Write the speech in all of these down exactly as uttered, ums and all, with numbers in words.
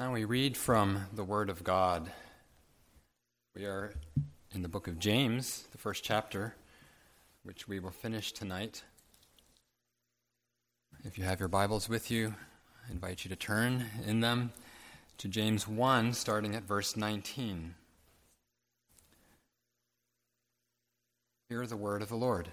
Now we read from the Word of God. We are in the book of James, the first chapter, which we will finish tonight. If you have your Bibles with you, I invite you to turn in them to James one, starting at verse nineteen. Hear the word of the Lord.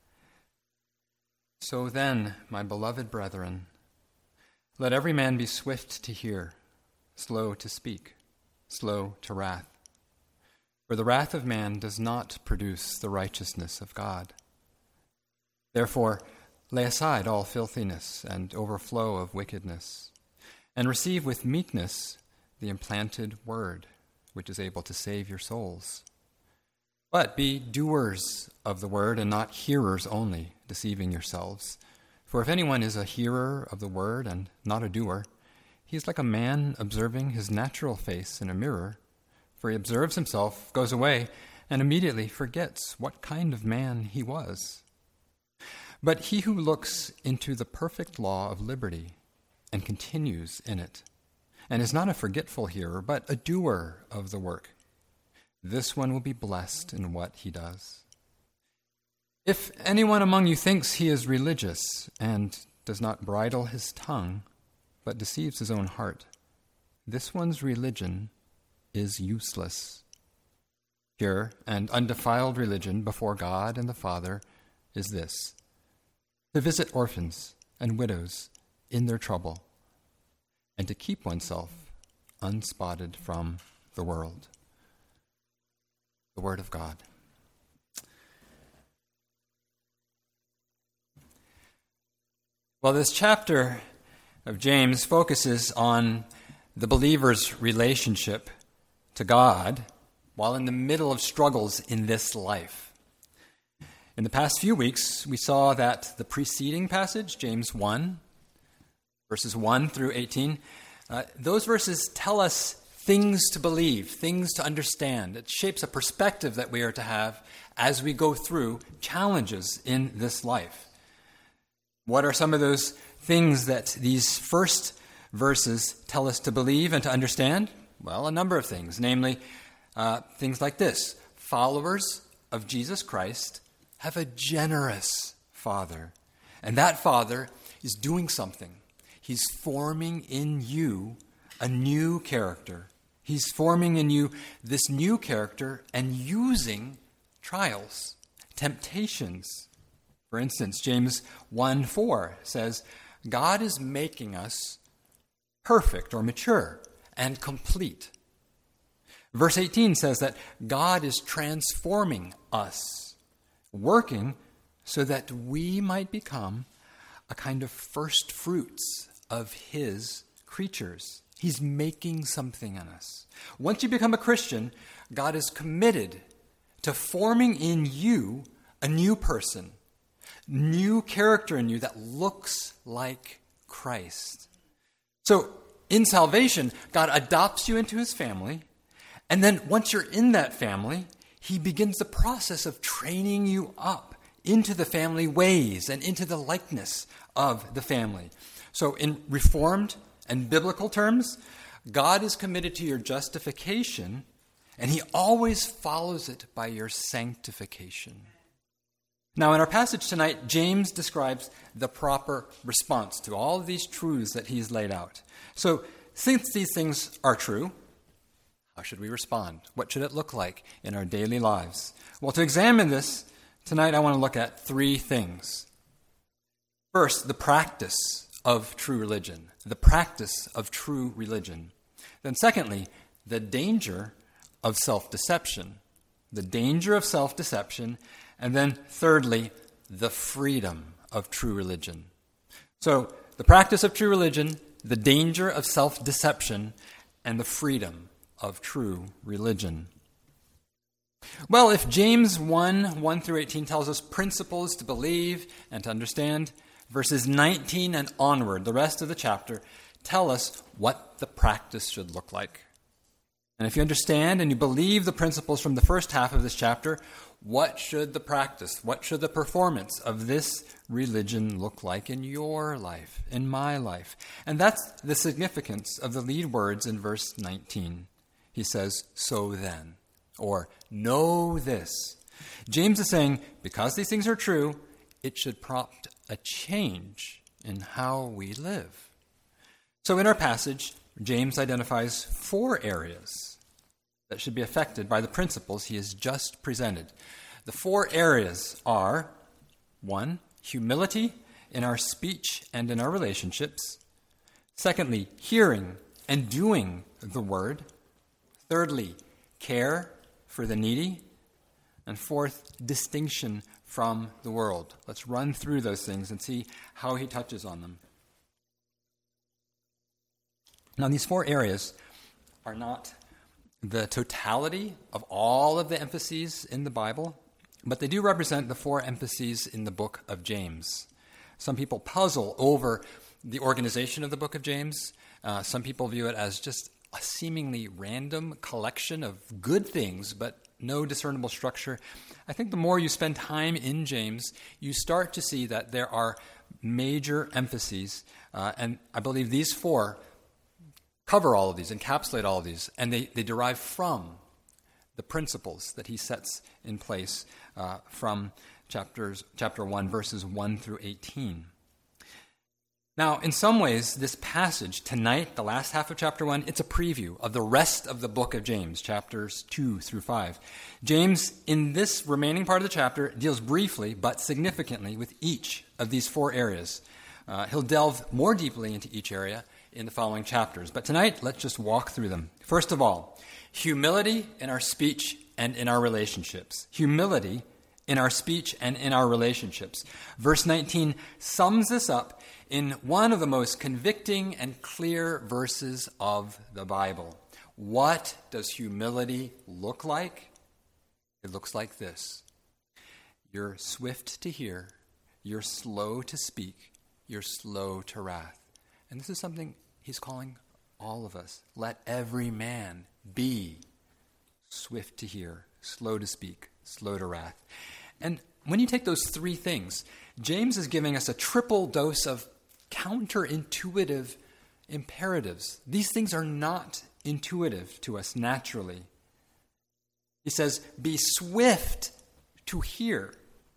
So then, my beloved brethren, let every man be swift to hear, slow to speak, slow to wrath. For the wrath of man does not produce the righteousness of God. Therefore, lay aside all filthiness and overflow of wickedness, and receive with meekness the implanted word, which is able to save your souls. But be doers of the word and not hearers only, deceiving yourselves. For if anyone is a hearer of the word and not a doer, he is like a man observing his natural face in a mirror. For he observes himself, goes away, and immediately forgets what kind of man he was. But he who looks into the perfect law of liberty and continues in it, and is not a forgetful hearer, but a doer of the work, this one will be blessed in what he does. If anyone among you thinks he is religious and does not bridle his tongue, but deceives his own heart, this one's religion is useless. Pure and undefiled religion before God and the Father is this: to visit orphans and widows in their trouble, and to keep oneself unspotted from the world. The Word of God. Well, this chapter of James focuses on the believer's relationship to God while in the middle of struggles in this life. In the past few weeks, we saw that the preceding passage, James one, verses one through eighteen, uh, those verses tell us things to believe, things to understand. It shapes a perspective that we are to have as we go through challenges in this life. What are some of those things that these first verses tell us to believe and to understand? Well, a number of things, namely uh, things like this. Followers of Jesus Christ have a generous Father, and that Father is doing something. He's forming in you a new character. He's forming in you this new character and using trials, temptations. For instance, James one four says, God is making us perfect or mature and complete. Verse eighteen says that God is transforming us, working so that we might become a kind of first fruits of his creatures. He's making something in us. Once you become a Christian, God is committed to forming in you a new person, new character in you that looks like Christ. So in salvation, God adopts you into his family, and then once you're in that family, he begins the process of training you up into the family ways and into the likeness of the family. So in Reformed and biblical terms, God is committed to your justification, and he always follows it by your sanctification. Now, in our passage tonight, James describes the proper response to all of these truths that he's laid out. So, since these things are true, how should we respond? What should it look like in our daily lives? Well, to examine this, tonight I want to look at three things. First, the practice of true religion. The practice of true religion. Then secondly, the danger of self-deception. The danger of self-deception. And then thirdly, the freedom of true religion. So, the practice of true religion, the danger of self-deception, and the freedom of true religion. Well, if James one, one through eighteen tells us principles to believe and to understand, verses nineteen and onward, the rest of the chapter, tell us what the practice should look like. And if you understand and you believe the principles from the first half of this chapter, what should the practice, what should the performance of this religion look like in your life, in my life? And that's the significance of the lead words in verse nineteen. He says, so then, or know this. James is saying, because these things are true, it should prompt a change in how we live. So in our passage, James identifies four areas that should be affected by the principles he has just presented. The four areas are, one, humility in our speech and in our relationships. Secondly, hearing and doing the word. Thirdly, care for the needy. And fourth, distinction from the world. Let's run through those things and see how he touches on them. Now, these four areas are not the totality of all of the emphases in the Bible, but they do represent the four emphases in the book of James. Some people puzzle over the organization of the book of James. Uh, some people view it as just a seemingly random collection of good things, but no discernible structure. I think the more you spend time in James, you start to see that there are major emphases, uh, and I believe these four cover all of these, encapsulate all of these, and they, they derive from the principles that he sets in place uh, from chapters, chapter one, verses one through eighteen. Now, in some ways, this passage tonight, the last half of chapter one, it's a preview of the rest of the book of James, chapters two through five. James, in this remaining part of the chapter, deals briefly but significantly with each of these four areas. Uh, he'll delve more deeply into each area in the following chapters. But tonight, let's just walk through them. First of all, humility in our speech and in our relationships. Humility in our speech and in our relationships. Verse nineteen sums this up in one of the most convicting and clear verses of the Bible. What does humility look like? It looks like this. You're swift to hear, you're slow to speak, you're slow to wrath. And this is something he's calling all of us. Let every man be swift to hear, slow to speak, slow to wrath. And when you take those three things, James is giving us a triple dose of counterintuitive imperatives. These things are not intuitive to us naturally. He says, be swift to hear.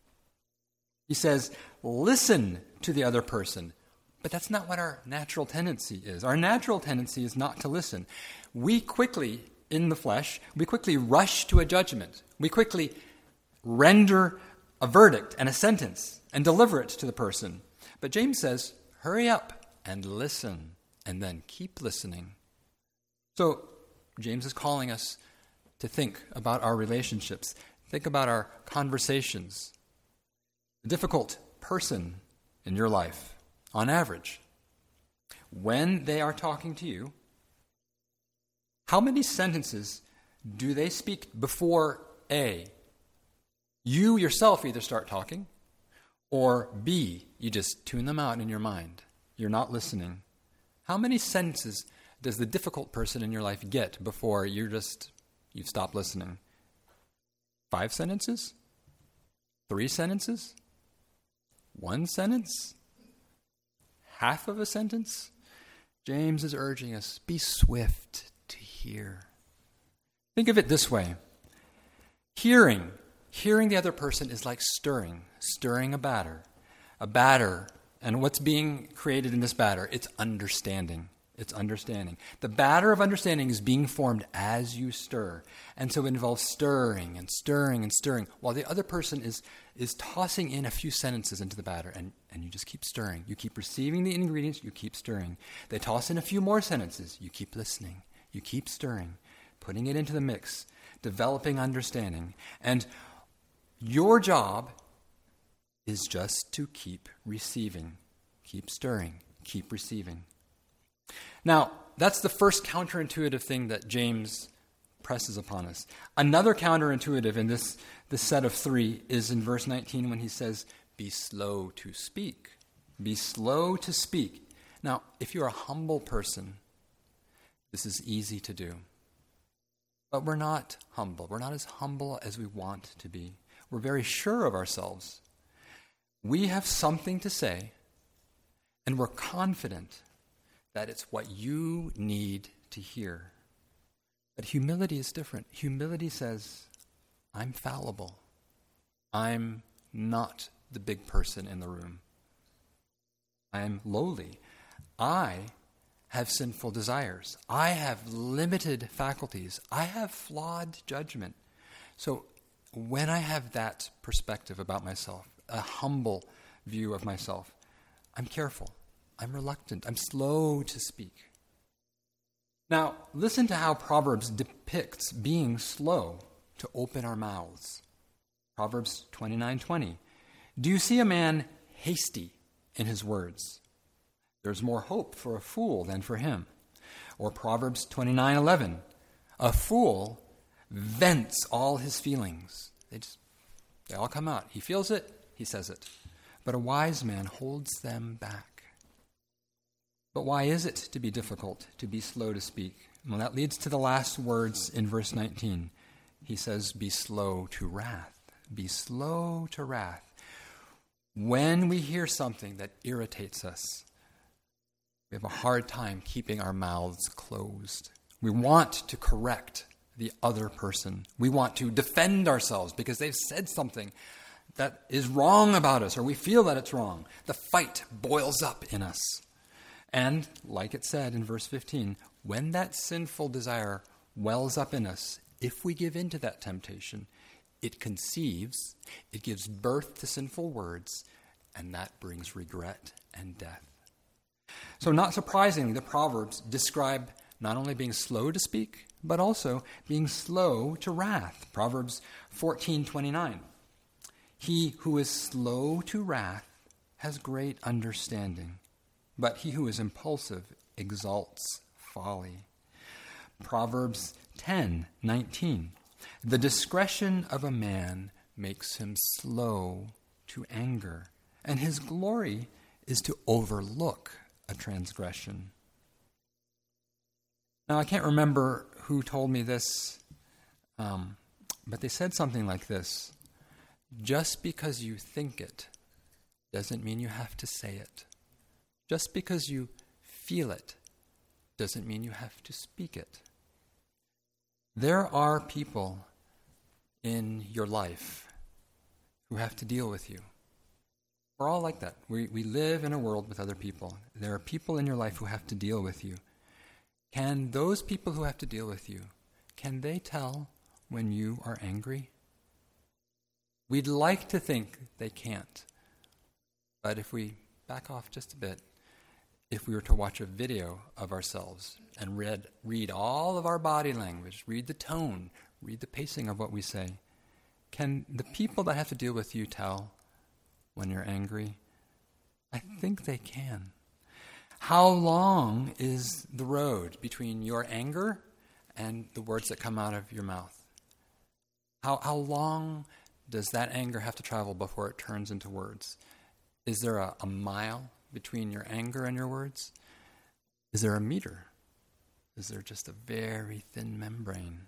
He says, listen to the other person. But that's not what our natural tendency is. Our natural tendency is not to listen. We quickly, in the flesh, we quickly rush to a judgment. We quickly render a verdict and a sentence and deliver it to the person. But James says, hurry up and listen, and then keep listening. So James is calling us to think about our relationships, think about our conversations. The difficult person in your life, on average, when they are talking to you, how many sentences do they speak before A, you yourself either start talking, or B, you just tune them out in your mind? You're not listening. How many sentences does the difficult person in your life get before you're just, you've stopped listening? Five sentences? Three sentences? One sentence? Half of a sentence? James is urging us, be swift to hear. Think of it this way. Hearing, hearing the other person is like stirring, stirring a batter. A batter, and what's being created in this batter? It's understanding. It's understanding. The batter of understanding is being formed as you stir. And so it involves stirring and stirring and stirring, while the other person is is tossing in a few sentences into the batter, and, and you just keep stirring. You keep receiving the ingredients, you keep stirring. They toss in a few more sentences, you keep listening. You keep stirring, putting it into the mix, developing understanding. And your job is just to keep receiving, keep stirring, keep receiving. Now, that's the first counterintuitive thing that James presses upon us. Another counterintuitive in this, this set of three is in verse nineteen when he says, be slow to speak. Be slow to speak. Now, if you're a humble person, this is easy to do. But we're not humble. We're not as humble as we want to be. We're very sure of ourselves. We have something to say, and we're confident that it's what you need to hear. But humility is different. Humility says, I'm fallible. I'm not the big person in the room. I am lowly. I have sinful desires. I have limited faculties. I have flawed judgment. So when I have that perspective about myself, a humble view of myself, I'm careful. I'm reluctant. I'm slow to speak. Now, listen to how Proverbs depicts being slow to open our mouths. Proverbs twenty-nine twenty. Do you see a man hasty in his words? There's more hope for a fool than for him. Or Proverbs twenty-nine eleven. A fool vents all his feelings. They just, they all come out. He feels it, he says it. But a wise man holds them back. But why is it to be difficult to be slow to speak? Well, that leads to the last words in verse nineteen. He says, be slow to wrath. Be slow to wrath. When we hear something that irritates us, we have a hard time keeping our mouths closed. We want to correct the other person. We want to defend ourselves because they've said something that is wrong about us, or we feel that it's wrong. The fight boils up in us. And, like it said in verse fifteen, when that sinful desire wells up in us, if we give in to that temptation, it conceives, it gives birth to sinful words, and that brings regret and death. So not surprisingly, the Proverbs describe not only being slow to speak, but also being slow to wrath. Proverbs fourteen twenty-nine. He who is slow to wrath has great understanding, but he who is impulsive exalts folly. Proverbs ten nineteen. The discretion of a man makes him slow to anger, and his glory is to overlook a transgression. Now, I can't remember who told me this, um, but they said something like this. Just because you think it doesn't mean you have to say it. Just because you feel it doesn't mean you have to speak it. There are people in your life who have to deal with you. We're all like that. We we live in a world with other people. There are people in your life who have to deal with you. Can those people who have to deal with you, can they tell when you are angry? We'd like to think they can't. But if we back off just a bit, if we were to watch a video of ourselves and read, read all of our body language, read the tone, read the pacing of what we say, can the people that have to deal with you tell when you're angry? I think they can. How long is the road between your anger and the words that come out of your mouth? How, how long does that anger have to travel before it turns into words? Is there a, a mile between your anger and your words? Is there a meter? Is there just a very thin membrane?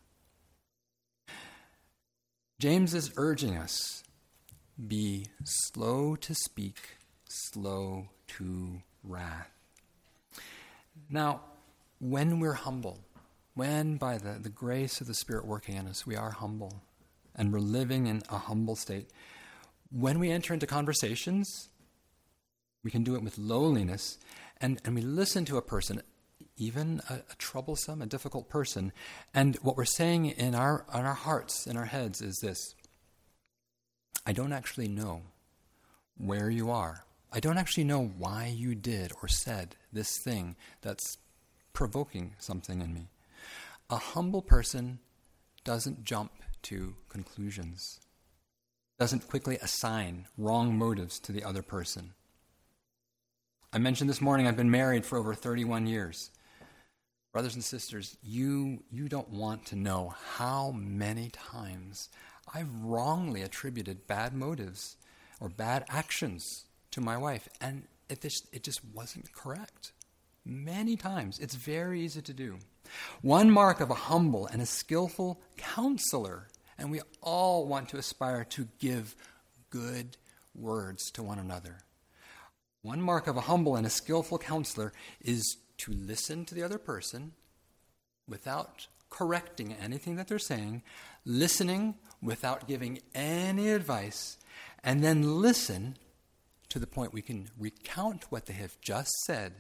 James is urging us, be slow to speak, slow to wrath. Now, when we're humble, when by the, the grace of the Spirit working in us, we are humble, and we're living in a humble state, when we enter into conversations, we can do it with lowliness, and, and we listen to a person, even a, a troublesome, a difficult person, and what we're saying in our, in our hearts, in our heads, is this: I don't actually know where you are. I don't actually know why you did or said this thing that's provoking something in me. A humble person doesn't jump to conclusions, doesn't quickly assign wrong motives to the other person. I mentioned this morning I've been married for over thirty-one years. Brothers and sisters, you you don't want to know how many times I've wrongly attributed bad motives or bad actions to my wife, and it just, it just wasn't correct. many times. It's very easy to do. One mark of a humble and a skillful counselor, and we all want to aspire to give good words to one another. One mark of a humble and a skillful counselor is to listen to the other person without correcting anything that they're saying, listening without giving any advice, and then listen to the point we can recount what they have just said,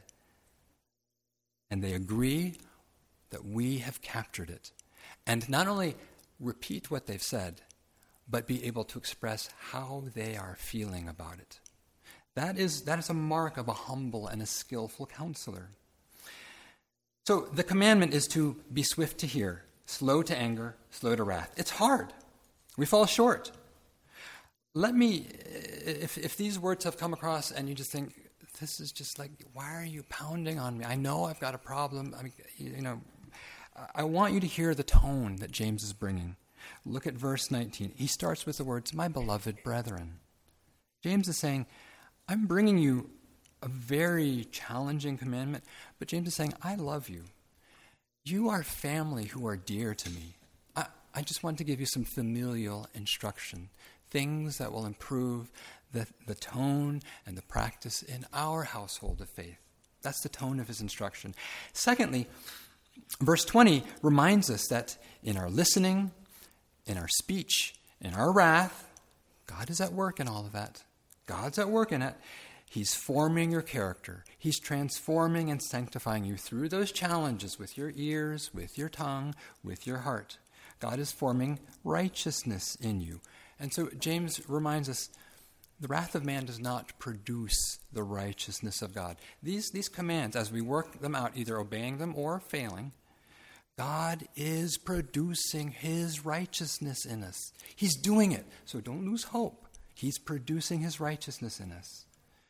and they agree that we have captured it. And not only repeat what they've said, but be able to express how they are feeling about it. That is, that is a mark of a humble and a skillful counselor. So the commandment is to be swift to hear, slow to anger, slow to wrath. It's hard. We fall short. Let me, if if these words have come across and you just think, this is just like, why are you pounding on me? I know I've got a problem. I mean, you know, I want you to hear the tone that James is bringing. Look at verse nineteen. He starts with the words, my beloved brethren. James is saying, I'm bringing you a very challenging commandment, but James is saying, I love you. You are family who are dear to me. I, I just want to give you some familial instruction, things that will improve the, the tone and the practice in our household of faith. That's the tone of his instruction. Secondly, verse twenty reminds us that in our listening, in our speech, in our wrath, God is at work in all of that. God's at work in it. He's forming your character. He's transforming and sanctifying you through those challenges with your ears, with your tongue, with your heart. God is forming righteousness in you. And so James reminds us, the wrath of man does not produce the righteousness of God. These, these commands, as we work them out, either obeying them or failing, God is producing his righteousness in us. He's doing it, so don't lose hope. He's producing his righteousness in us.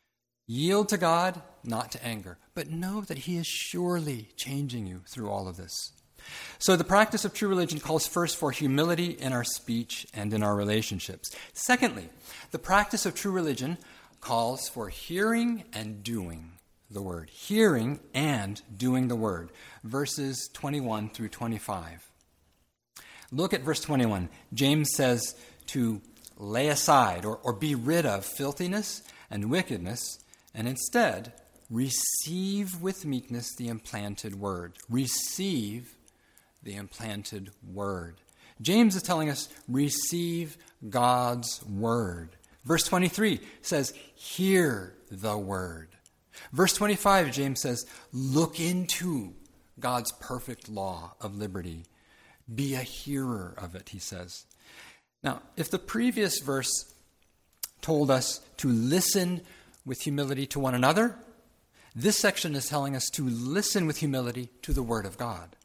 Yield to God, not to anger, but know that he is surely changing you through all of this. So the practice of true religion calls first for humility in our speech and in our relationships. Secondly, the practice of true religion calls for hearing and doing the word. Hearing and doing the word. Verses twenty-one through twenty-five. Look at verse twenty-one. James says to lay aside or, or be rid of filthiness and wickedness, and instead receive with meekness the implanted word. Receive the implanted word. James is telling us, receive God's word. Verse twenty-three says, hear the word. Verse twenty-five, James says, look into God's perfect law of liberty. Be a hearer of it, he says. Now, if the previous verse told us to listen with humility to one another, this section is telling us to listen with humility to the word of God.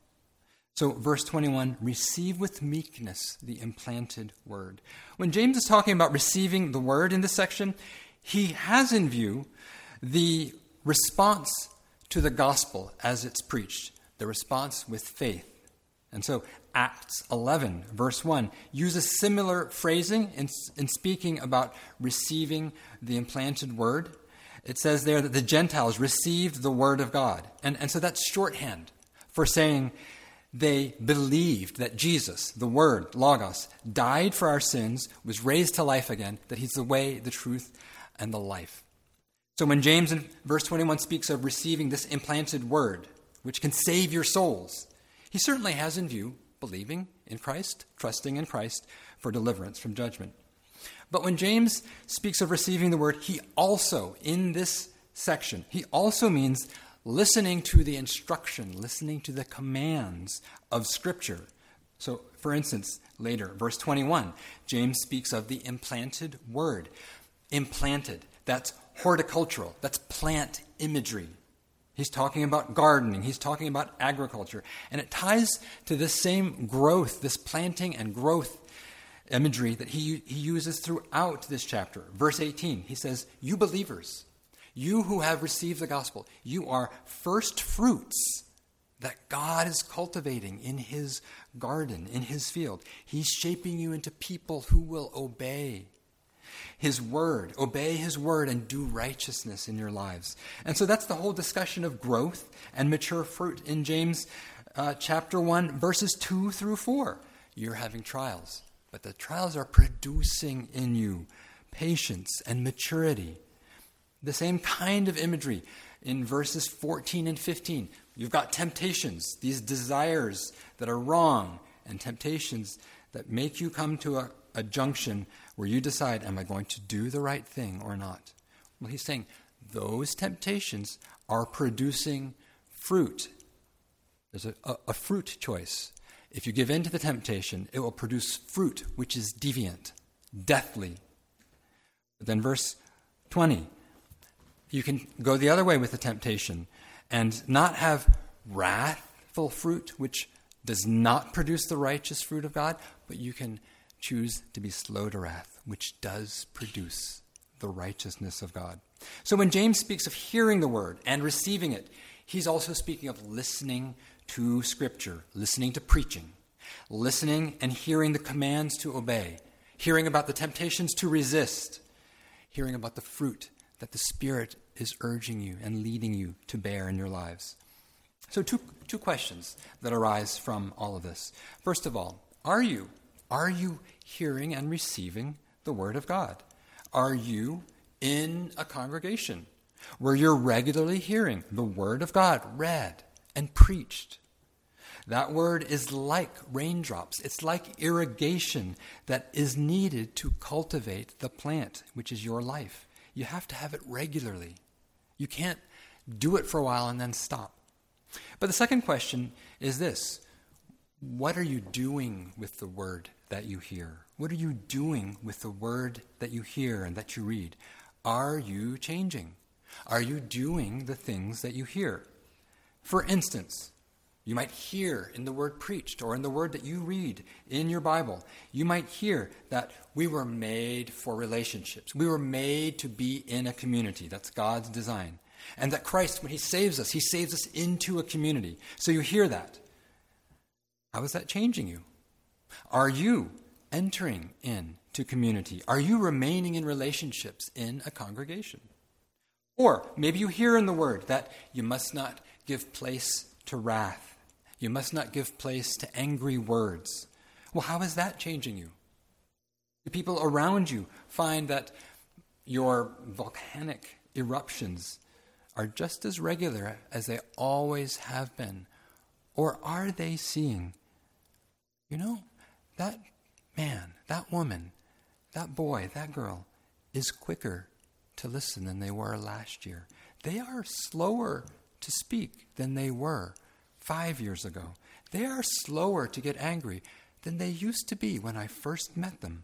So verse twenty-one, receive with meekness the implanted word. When James is talking about receiving the word in this section, he has in view the response to the gospel as it's preached, the response with faith. And so Acts eleven, verse one, uses similar phrasing in, in speaking about receiving the implanted word. It says there that the Gentiles received the word of God. And, and so that's shorthand for saying they believed that Jesus, the Word, Logos, died for our sins, was raised to life again, that he's the way, the truth, and the life. So when James in verse twenty-one speaks of receiving this implanted word, which can save your souls, he certainly has in view believing in Christ, trusting in Christ for deliverance from judgment. But when James speaks of receiving the word, he also, in this section, he also means listening to the instruction, listening to the commands of Scripture. So, for instance, later, verse twenty-one, James speaks of the implanted word. Implanted, that's horticultural, that's plant imagery. He's talking about gardening, he's talking about agriculture, and it ties to this same growth, this planting and growth imagery that he, he uses throughout this chapter. Verse eighteen, he says, you believers, you who have received the gospel, you are first fruits that God is cultivating in his garden, in his field. He's shaping you into people who will obey. His word. Obey his word and do righteousness in your lives. And so that's the whole discussion of growth and mature fruit in James uh, chapter one, verses two through four. You're having trials, but the trials are producing in you patience and maturity. The same kind of imagery in verses fourteen and fifteen. You've got temptations, these desires that are wrong, and temptations that make you come to a, a junction where you decide, am I going to do the right thing or not? Well, he's saying those temptations are producing fruit. There's a, a, a fruit choice. If you give in to the temptation, it will produce fruit which is deviant, deathly. But then verse twenty, you can go the other way with the temptation and not have wrathful fruit, which does not produce the righteous fruit of God, but you can choose to be slow to wrath, which does produce the righteousness of God. So when James speaks of hearing the word and receiving it, he's also speaking of listening to Scripture, listening to preaching, listening and hearing the commands to obey, hearing about the temptations to resist, hearing about the fruit that the Spirit is urging you and leading you to bear in your lives. So two two questions that arise from all of this. First of all, are you are you hearing and receiving the Word of God? Are you in a congregation where you're regularly hearing the Word of God read and preached? That word is like raindrops. It's like irrigation that is needed to cultivate the plant, which is your life. You have to have it regularly. You can't do it for a while and then stop. But the second question is this: what are you doing with the word that you hear? What are you doing with the word that you hear and that you read? Are you changing? Are you doing the things that you hear? For instance, you might hear in the word preached or in the word that you read in your Bible, you might hear that we were made for relationships. We were made to be in a community. That's God's design. And that Christ, when he saves us, he saves us into a community. So you hear that. How is that changing you? Are you entering into community? Are you remaining in relationships in a congregation? Or maybe you hear in the word that you must not give place to wrath. You must not give place to angry words. Well, how is that changing you? Do people around you find that your volcanic eruptions are just as regular as they always have been? Or are they seeing, you know, that man, that woman, that boy, that girl is quicker to listen than they were last year. They are slower to speak than they were five years ago. They are slower to get angry than they used to be when I first met them.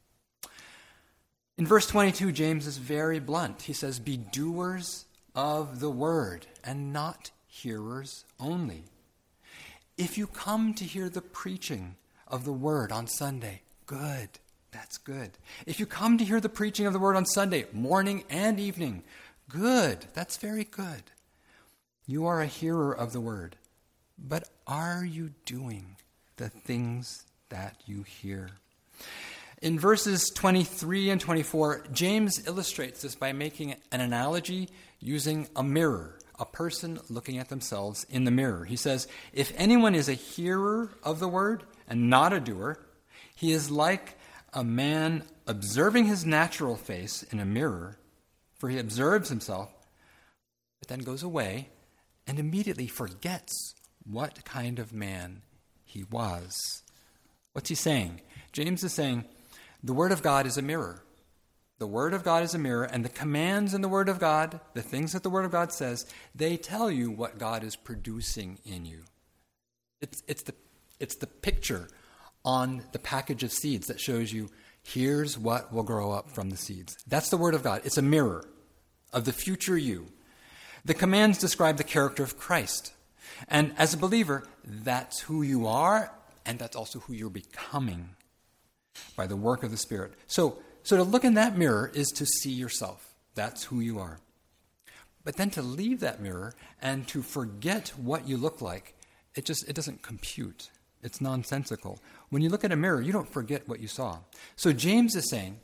In verse twenty-two, James is very blunt. He says, be doers of the word and not hearers only. If you come to hear the preaching of the word on Sunday, good. That's good. If you come to hear the preaching of the word on Sunday, morning and evening, good. That's very good. You are a hearer of the word. But are you doing the things that you hear? In verses twenty-three and twenty-four, James illustrates this by making an analogy using a mirror, a person looking at themselves in the mirror. He says, if anyone is a hearer of the word and not a doer, he is like a man observing his natural face in a mirror, for he observes himself, but then goes away and immediately forgets what kind of man he was. What's he saying? James is saying the Word of God is a mirror. The Word of God is a mirror, and the commands in the Word of God, the things that the Word of God says, they tell you what God is producing in you. It's, it's, the, it's the picture on the package of seeds that shows you, here's what will grow up from the seeds. That's the Word of God. It's a mirror of the future you. The commands describe the character of Christ. And as a believer, that's who you are, and that's also who you're becoming by the work of the Spirit. So, so to look in that mirror is to see yourself. That's who you are. But then to leave that mirror and to forget what you look like, it just it doesn't compute. It's nonsensical. When you look at a mirror, you don't forget what you saw. So James is saying,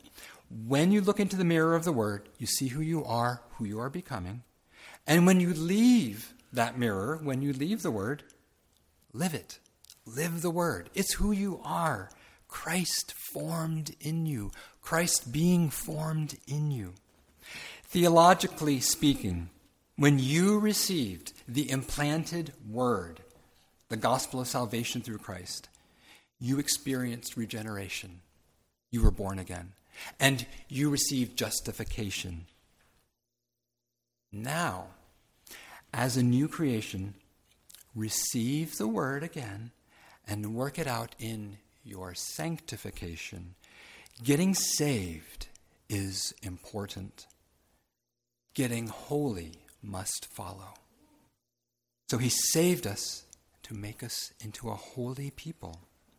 When you look into the mirror of the Word, you see who you are, who you are becoming. And when you leave that mirror, when you leave the Word, live it. Live the Word. It's who you are. Christ formed in you. Christ being formed in you. Theologically speaking, when you received the implanted Word, the gospel of salvation through Christ, you experienced regeneration. You were born again. And you received justification. Now, as a new creation, receive the Word again and work it out in your sanctification. Getting saved is important. Getting holy must follow. So he saved us to make us into a holy people.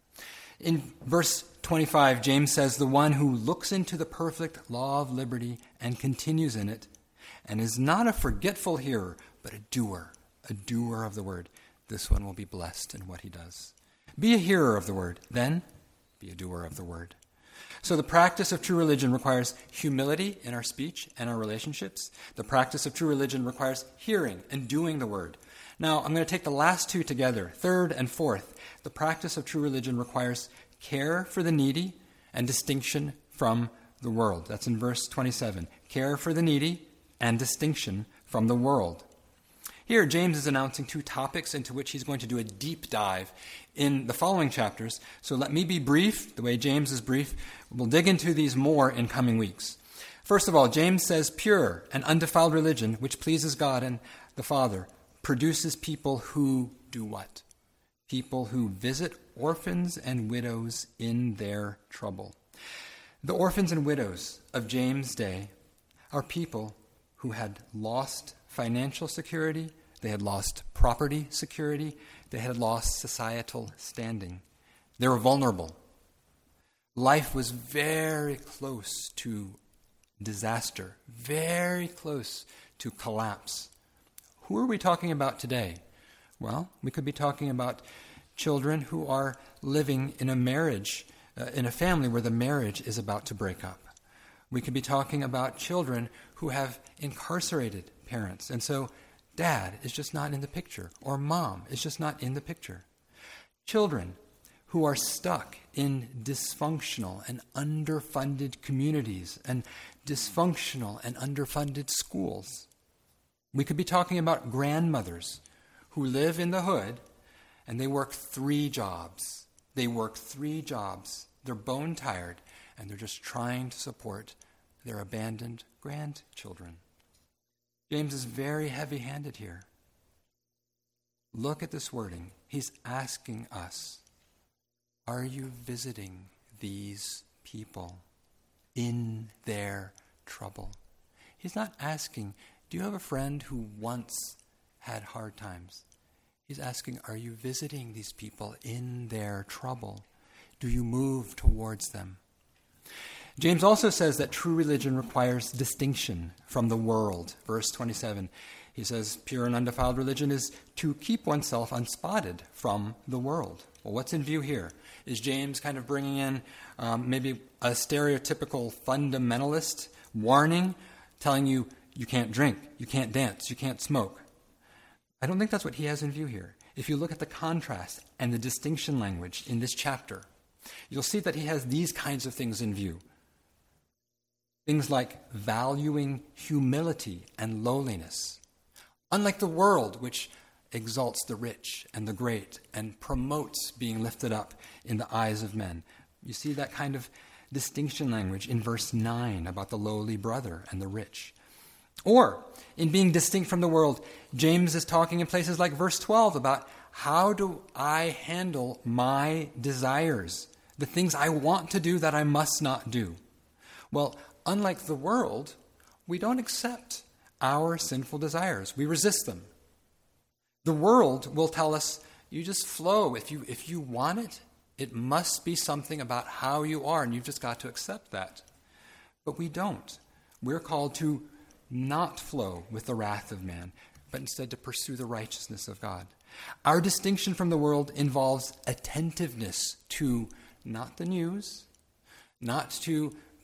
In verse twenty-five, James says, the one who looks into the perfect law of liberty and continues in it, and is not a forgetful hearer, but a doer, a doer of the word, this one will be blessed in what he does. Be a hearer of the word, then be a doer of the word. So the practice of true religion requires humility in our speech and our relationships. The practice of true religion requires hearing and doing the word. Now, I'm going to take the last two together, third and fourth. The practice of true religion requires care for the needy and distinction from the world. That's in verse twenty-seven. Care for the needy and distinction from the world. Here, James is announcing two topics into which he's going to do a deep dive in the following chapters. So let me be brief, the way James is brief. We'll dig into these more in coming weeks. First of all, James says pure and undefiled religion, which pleases God and the Father, produces people who do what? People who visit orphans and widows in their trouble. The orphans and widows of James' day are people who had lost financial security, they had lost property security, they had lost societal standing. They were vulnerable. Life was very close to disaster, very close to collapse. Who are we talking about today? Well, we could be talking about children who are living in a marriage, uh, in a family where the marriage is about to break up. We could be talking about children who have incarcerated parents, and so dad is just not in the picture, or mom is just not in the picture. Children who are stuck in dysfunctional and underfunded communities and dysfunctional and underfunded schools. We could be talking about grandmothers who live in the hood and they work three jobs. They work three jobs. They're bone tired and they're just trying to support their abandoned grandchildren. James is very heavy-handed here. Look at this wording. He's asking us, are you visiting these people in their trouble? He's not asking, do you have a friend who once had hard times? He's asking, are you visiting these people in their trouble? Do you move towards them? James also says that true religion requires distinction from the world. Verse twenty-seven, he says, pure and undefiled religion is to keep oneself unspotted from the world. Well, what's in view here? Is James kind of bringing in um, maybe a stereotypical fundamentalist warning, telling you, you can't drink, you can't dance, you can't smoke? I don't think that's what he has in view here. If you look at the contrast and the distinction language in this chapter, you'll see that he has these kinds of things in view. Things like valuing humility and lowliness. Unlike the world, which exalts the rich and the great and promotes being lifted up in the eyes of men. You see that kind of distinction language in verse nine about the lowly brother and the rich. Or, in being distinct from the world, James is talking in places like verse twelve about how do I handle my desires, the things I want to do that I must not do. Well, unlike the world, we don't accept our sinful desires. We resist them. The world will tell us, you just flow. If you if you want it, it must be something about how you are, and you've just got to accept that. But we don't. We're called to not flow with the wrath of man, but instead to pursue the righteousness of God. Our distinction from the world involves attentiveness to not the news, not to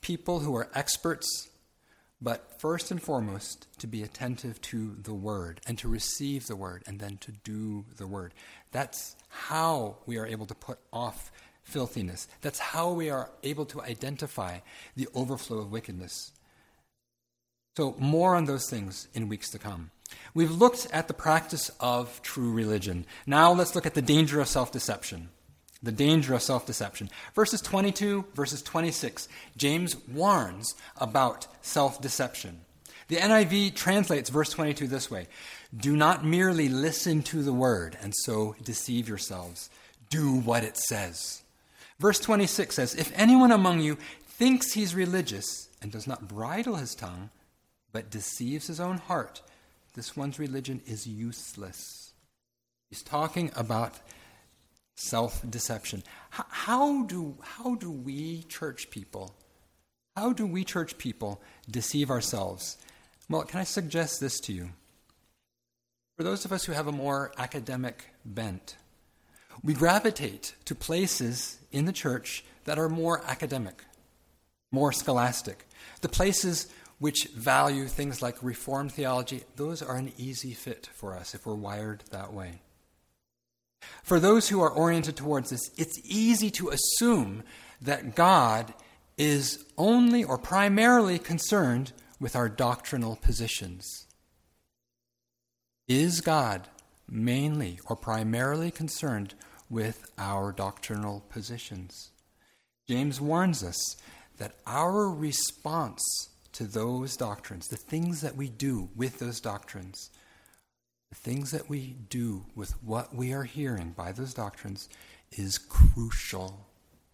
people who are experts, but first and foremost, to be attentive to the Word and to receive the Word and then to do the Word. That's how we are able to put off filthiness. That's how we are able to identify the overflow of wickedness. So more on those things in weeks to come. We've looked at the practice of true religion. Now let's look at the danger of self-deception. The danger of self-deception. Verses twenty-two, verses twenty-six, James warns about self-deception. The N I V translates verse twenty-two this way: "Do not merely listen to the word and so deceive yourselves. Do what it says." Verse twenty-six says, "If anyone among you thinks he's religious and does not bridle his tongue, but deceives his own heart, this one's religion is useless." He's talking about self-deception. How, how do how do we church people, how do we church people deceive ourselves? Well, can I suggest this to you? For those of us who have a more academic bent, we gravitate to places in the church that are more academic, more scholastic. The places which value things like Reformed theology, those are an easy fit for us if we're wired that way. For those who are oriented towards this, it's easy to assume that God is only or primarily concerned with our doctrinal positions. Is God mainly or primarily concerned with our doctrinal positions? James warns us that our response to those doctrines, the things that we do with those doctrines, the things that we do with what we are hearing by those doctrines is crucial.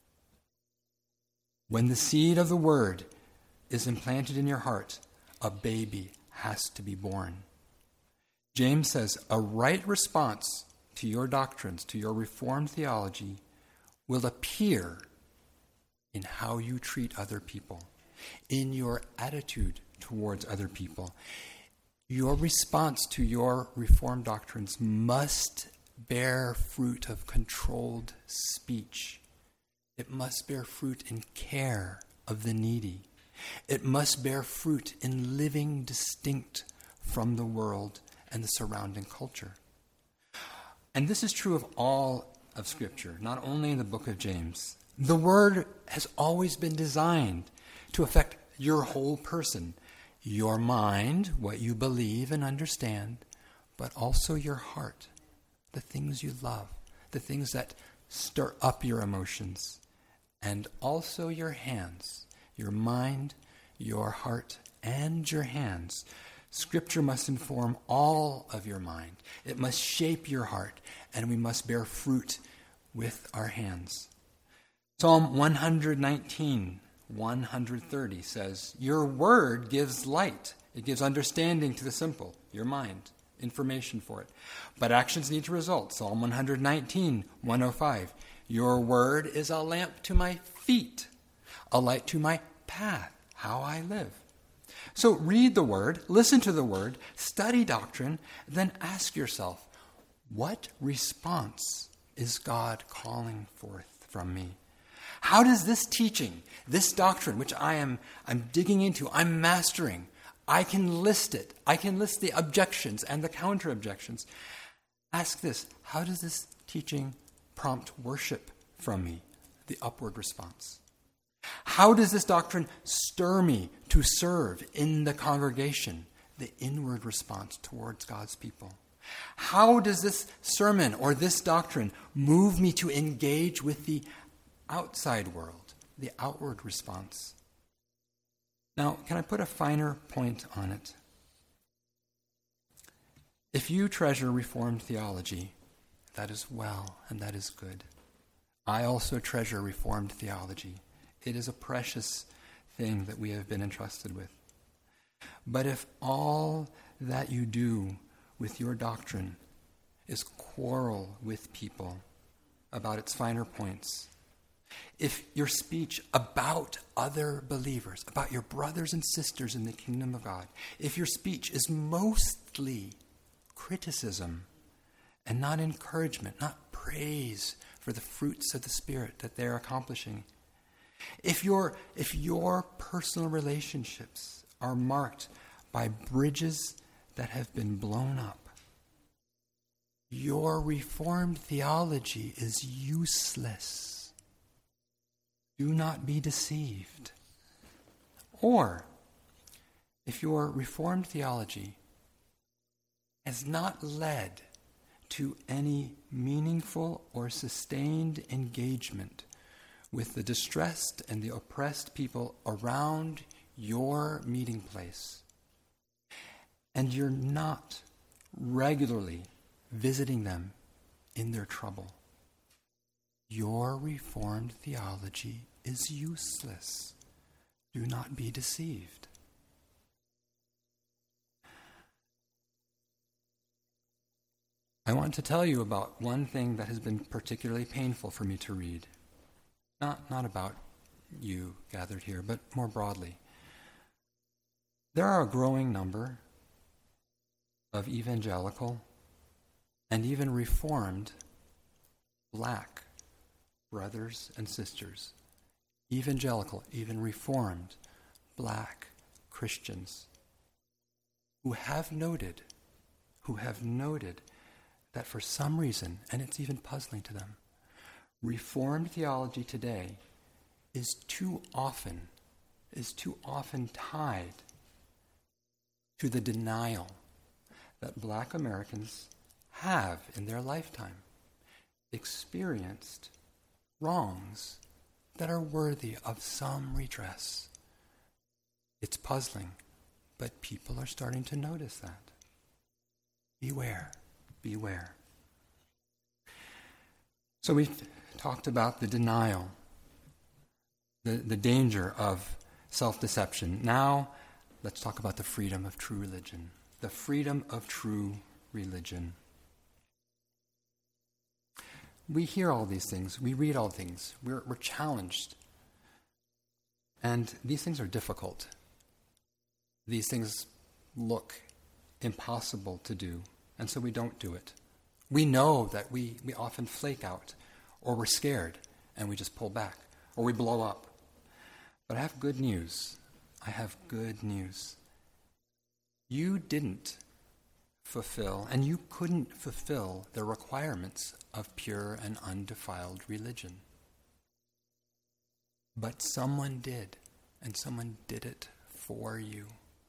When the seed of the word is implanted in your heart, a baby has to be born. James says a right response to your doctrines, to your Reformed theology, will appear in how you treat other people, in your attitude towards other people. Your response to your Reformed doctrines must bear fruit of controlled speech. It must bear fruit in care of the needy. It must bear fruit in living distinct from the world and the surrounding culture. And this is true of all of Scripture, not only in the book of James. The Word has always been designed to affect your whole person, your mind, what you believe and understand, but also your heart, the things you love, the things that stir up your emotions, and also your hands, your mind, your heart, and your hands. Scripture must inform all of your mind. It must shape your heart, and we must bear fruit with our hands. Psalm one nineteen, one thirty says, "Your word gives light. It gives understanding to the simple," your mind, information for it. But actions need to result. Psalm one nineteen, one oh five, "Your word is a lamp to my feet, a light to my path, how I live." So read the word, listen to the word, study doctrine, then ask yourself, what response is God calling forth from me? How does this teaching, this doctrine, which I am I'm digging into, I'm mastering, I can list it, I can list the objections and the counter-objections. Ask this, how does this teaching prompt worship from me, the upward response? How does this doctrine stir me to serve in the congregation, the inward response towards God's people? How does this sermon or this doctrine move me to engage with the outside world, the outward response? Now, can I put a finer point on it? If you treasure Reformed theology, that is well and that is good. I also treasure Reformed theology. It is a precious thing that we have been entrusted with. But if all that you do with your doctrine is quarrel with people about its finer points, if your speech about other believers, about your brothers and sisters in the kingdom of God, if your speech is mostly criticism and not encouragement, not praise for the fruits of the Spirit that they're accomplishing, If your, if your personal relationships are marked by bridges that have been blown up, your Reformed theology is useless. Do not be deceived. Or, if your Reformed theology has not led to any meaningful or sustained engagement with the distressed and the oppressed people around your meeting place, and you're not regularly visiting them in their trouble, your Reformed theology is useless. Do not be deceived. I want to tell you about one thing that has been particularly painful for me to read. Not, not about you gathered here, but more broadly. There are a growing number of evangelical and even Reformed black brothers and sisters, evangelical, even Reformed black Christians, who have noted, who have noted that for some reason, and it's even puzzling to them, Reformed theology today is too often, is too often tied to the denial that black Americans have in their lifetime experienced wrongs that are worthy of some redress. It's puzzling, but people are starting to notice that. Beware, beware. So we've talked about the denial, the, the danger of self-deception. Now, let's talk about the freedom of true religion. The freedom of true religion. We hear all these things. We read all things. We're, we're challenged. And these things are difficult. These things look impossible to do, and so we don't do it. We know that we, we often flake out, or we're scared, and we just pull back, or we blow up. But I have good news. I have good news. You didn't fulfill, and you couldn't fulfill the requirements of pure and undefiled religion. But someone did, and someone did it for you.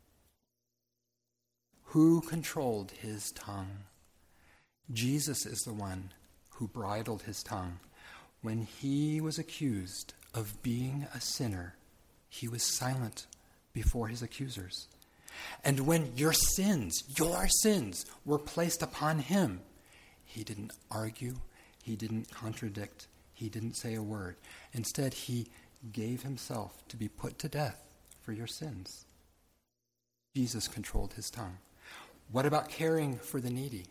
Who controlled his tongue? Jesus is the one who bridled his tongue. When he was accused of being a sinner, he was silent before his accusers. And when your sins, your sins, were placed upon him, he didn't argue, he didn't contradict, he didn't say a word. Instead, he gave himself to be put to death for your sins. Jesus controlled his tongue. What about caring for the needy?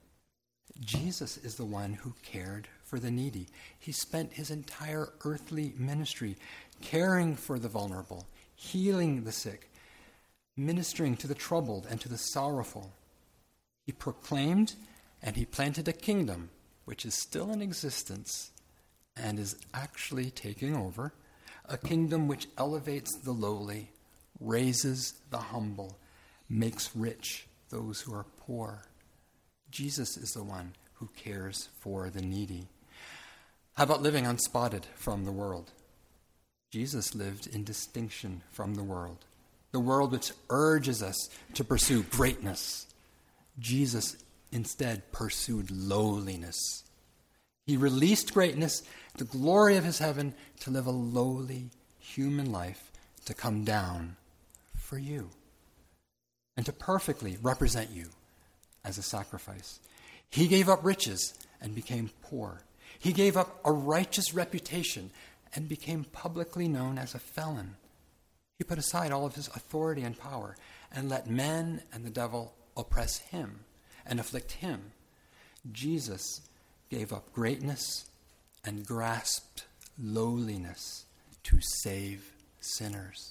Jesus is the one who cared for the needy. He spent his entire earthly ministry caring for the vulnerable, healing the sick, ministering to the troubled and to the sorrowful. He proclaimed and he planted a kingdom which is still in existence and is actually taking over, a kingdom which elevates the lowly, raises the humble, makes rich those who are poor. Jesus is the one who cares for the needy. How about living unspotted from the world? Jesus lived in distinction from the world, the world which urges us to pursue greatness. Jesus instead pursued lowliness. He released greatness, the glory of his heaven, to live a lowly human life, to come down for you, and to perfectly represent you as a sacrifice. He gave up riches and became poor. He gave up a righteous reputation and became publicly known as a felon. He put aside all of his authority and power and let men and the devil oppress him and afflict him. Jesus gave up greatness and grasped lowliness to save sinners.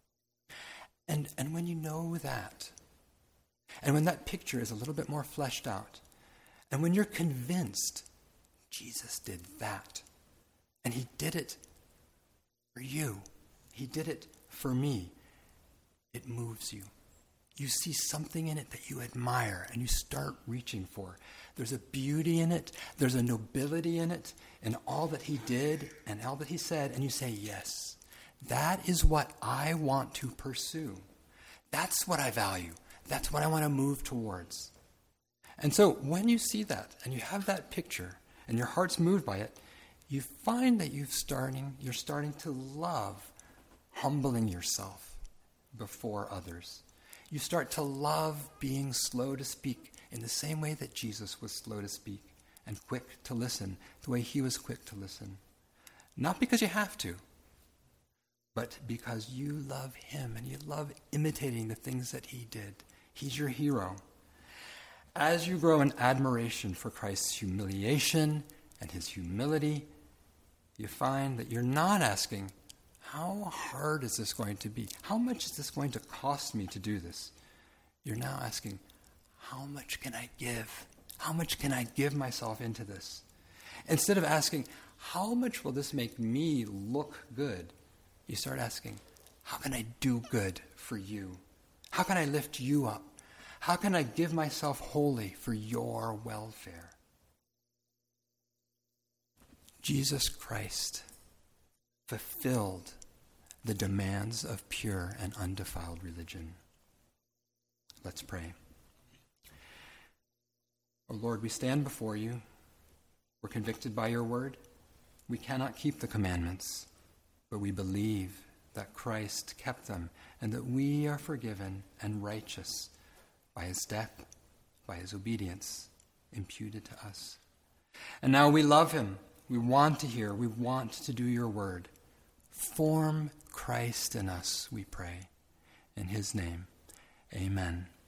And, and when you know that, and when that picture is a little bit more fleshed out, and when you're convinced Jesus did that, and he did it for you. He did it for me. It moves you. You see something in it that you admire and you start reaching for. There's a beauty in it. There's a nobility in it, in all that he did and all that he said. And you say, yes, that is what I want to pursue. That's what I value. That's what I want to move towards. And so when you see that and you have that picture and your heart's moved by it, you find that you've starting, you're starting to love humbling yourself before others. You start to love being slow to speak in the same way that Jesus was slow to speak and quick to listen, the way he was quick to listen. Not because you have to, but because you love him and you love imitating the things that he did. He's your hero. As you grow in admiration for Christ's humiliation and his humility, you find that you're not asking, how hard is this going to be? How much is this going to cost me to do this? You're now asking, how much can I give? How much can I give myself into this? Instead of asking, how much will this make me look good? You start asking, how can I do good for you? How can I lift you up? How can I give myself wholly for your welfare? Jesus Christ fulfilled the demands of pure and undefiled religion. Let's pray. Oh Lord, we stand before you. We're convicted by your word. We cannot keep the commandments, but we believe that Christ kept them and that we are forgiven and righteous by his death, by his obedience imputed to us. And now we love him. We want to hear. We want to do your word. Form Christ in us, we pray. In his name, amen.